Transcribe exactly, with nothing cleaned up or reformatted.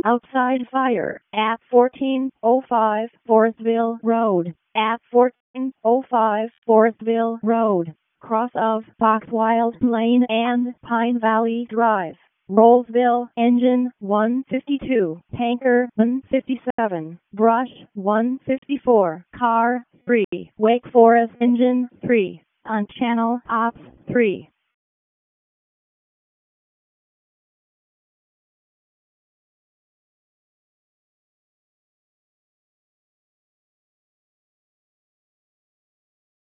outside fire at fourteen oh five Forestville Road. At fourteen oh five Forestville Road, cross of Foxwild Lane and Pine Valley Drive. Rollsville, engine one fifty-two, tanker one fifty-seven, brush one fifty-four, car three, Wake Forest, engine three, on channel ops three.